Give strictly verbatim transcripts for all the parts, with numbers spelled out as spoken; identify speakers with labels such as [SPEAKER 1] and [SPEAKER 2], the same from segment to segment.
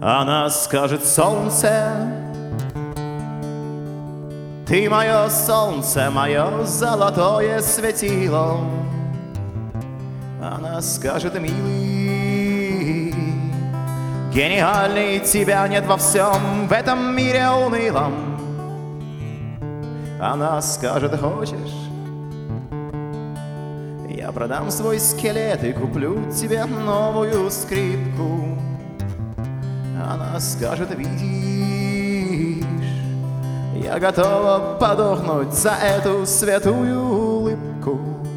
[SPEAKER 1] Она скажет: солнце, ты мое солнце, мое золотое светило. Она скажет: милый, гениальный, тебя нет во всем в этом мире унылом. Она скажет: хочешь, я продам свой скелет и куплю тебе новую скрипку. Она скажет: видишь, я готова подохнуть за эту святую улыбку.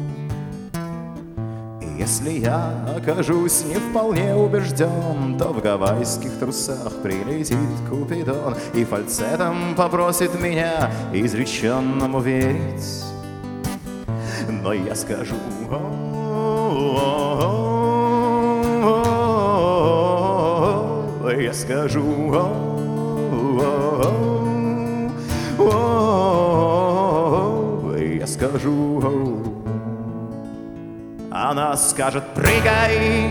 [SPEAKER 1] И если я окажусь не вполне убежден, то в гавайских трусах прилетит Купидон и фальцетом попросит меня изреченному верить. Но я скажу: я скажу, я скажу. Она скажет: прыгай,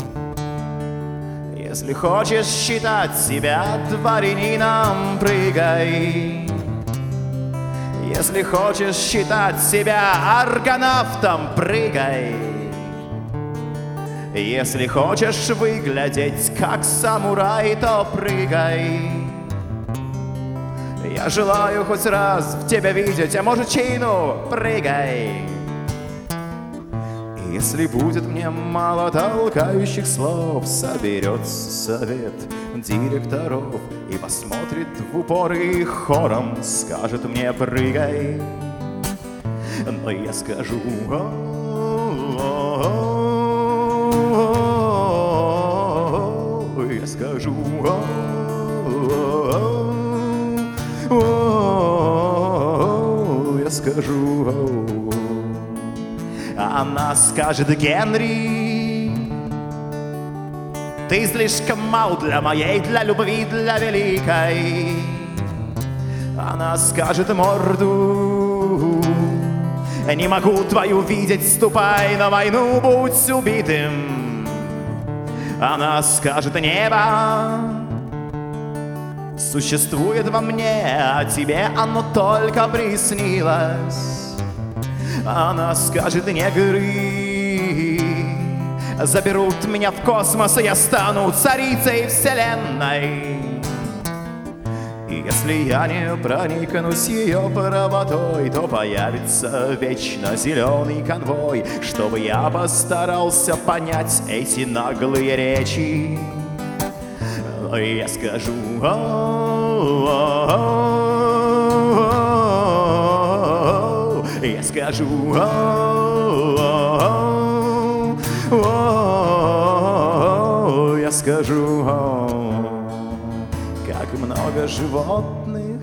[SPEAKER 1] если хочешь считать себя дворянином, прыгай. Если хочешь считать себя аргонавтом, прыгай. Если хочешь выглядеть как самурай, то прыгай. Я желаю хоть раз в тебя видеть, а может чину, прыгай. Если будет мне мало толкающих слов, соберется совет директоров и посмотрит в упор и хором скажет мне: прыгай. Но я скажу: я скажу, я скажу. Она скажет: Генри, ты слишком мал для моей, для любви, для великой. Она скажет: морду, не могу твою видеть, ступай на войну, будь убитым. Она скажет: небо существует во мне, а тебе оно только приснилось. Она скажет: негры заберут меня в космос, и я стану царицей вселенной. И если я не проникнусь ее правотой, то появится вечно зеленый конвой, чтобы я постарался понять эти наглые речи. Но я скажу: я скажу, я скажу, как много животных,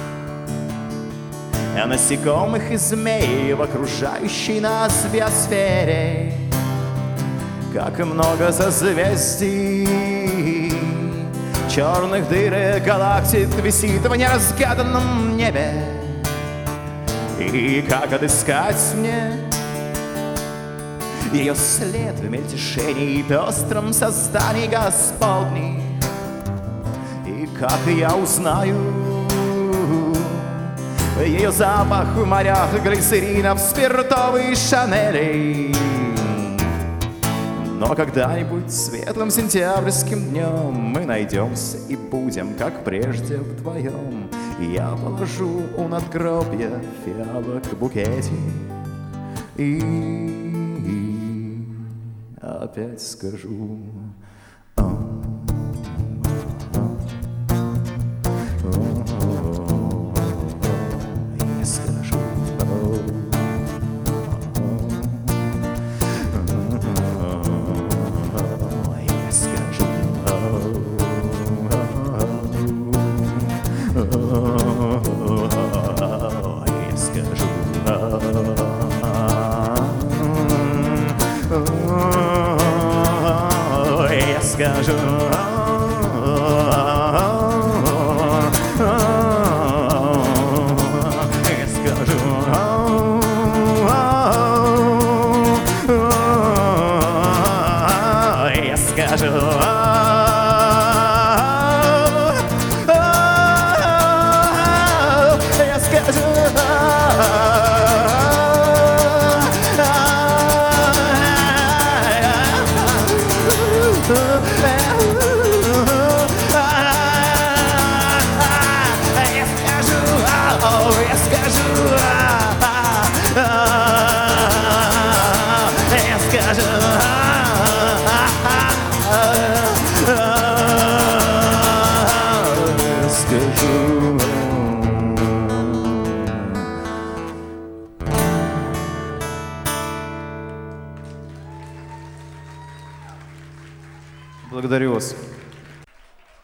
[SPEAKER 1] насекомых и змей в окружающей нас биосфере, как много созвездий, черных дыр и галактик висит в неразгаданном небе. И как отыскать мне ее след в мельтешении и пестром создании Господних? И как я узнаю ее запах в морях глицеринов, спиртовой Шанелей? Но когда-нибудь светлым сентябрьским днем мы найдемся и будем, как прежде, вдвоем. И я положу у надгробья фиалок букетик и опять скажу: